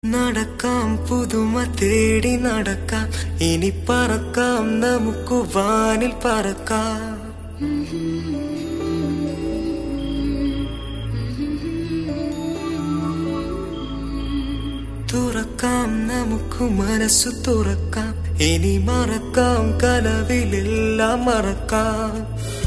നടക്കാം പുതുമ തേടി നടക്കാം, ഇനി പറക്കാം നമുക്ക് വാനിൽ പറക്കാം. തുറക്കാം നമുക്ക് മനസ്സു തുറക്കാം, ഇനി മറക്കാം കനവിലെല്ലാം മറക്കാം.